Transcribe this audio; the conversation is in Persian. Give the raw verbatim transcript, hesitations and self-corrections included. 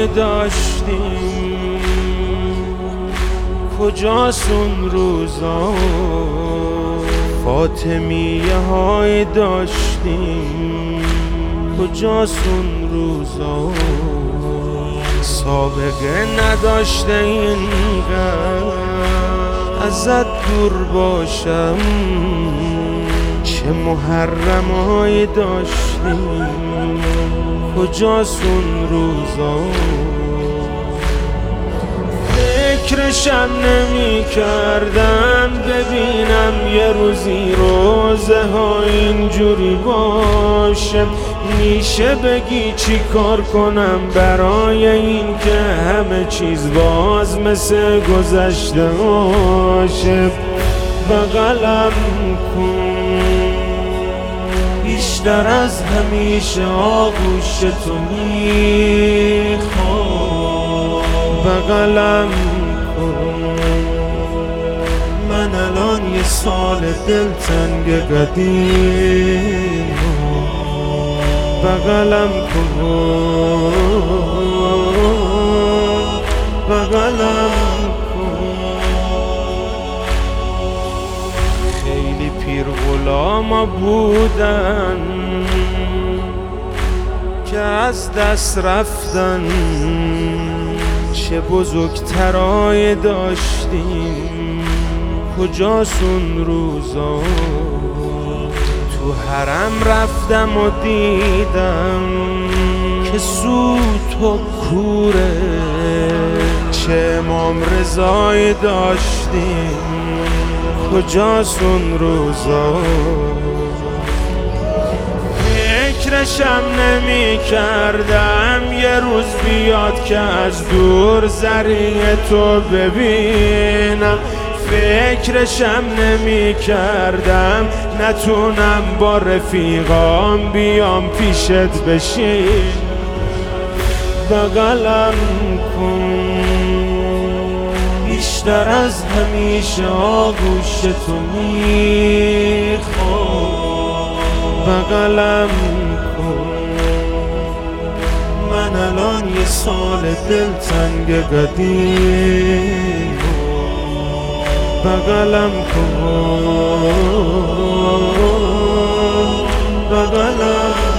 های داشتیم، کجاست اون روزا؟ فاطمیه های داشتیم، کجاست اون روزا؟ سابقه نداشته اینقدر ازت دور باشم، چه محرمایی داشتیم، کجاست اون روزا؟ فکرشم نمی کردم ببینم یه روزی روزه ها اینجوری باشه. میشه بگی چی کار کنم برای این که همه چیز باز مثل گذشته باشه؟ بغلم کن بیشتر از همیشه، آغوش تو میخوام. بغلم کن من الان یه سال دلتنگ قدیم. بغلم کن بغلم کن. خیلی پیر غلاما بودن که از دست رفتن، چه بزرگترای داشتیم، کجاست اون روزا؟ تو حرم رفتم و دیدم که سوت و کوره، چه امام رضای داشتیم، کجاست اون روزا؟ فکرشم نمی کردم یه روز بیاد که از دور زریع تو ببینم. فکرشم نمی کردم نتونم با رفیقام بیام پیشت بشین. بغلم کن بیشتر از همیشه، آغوش تو میخوام. بغلم کن من الان یه سال دلتنگ قدیم. بغلم کن بغلم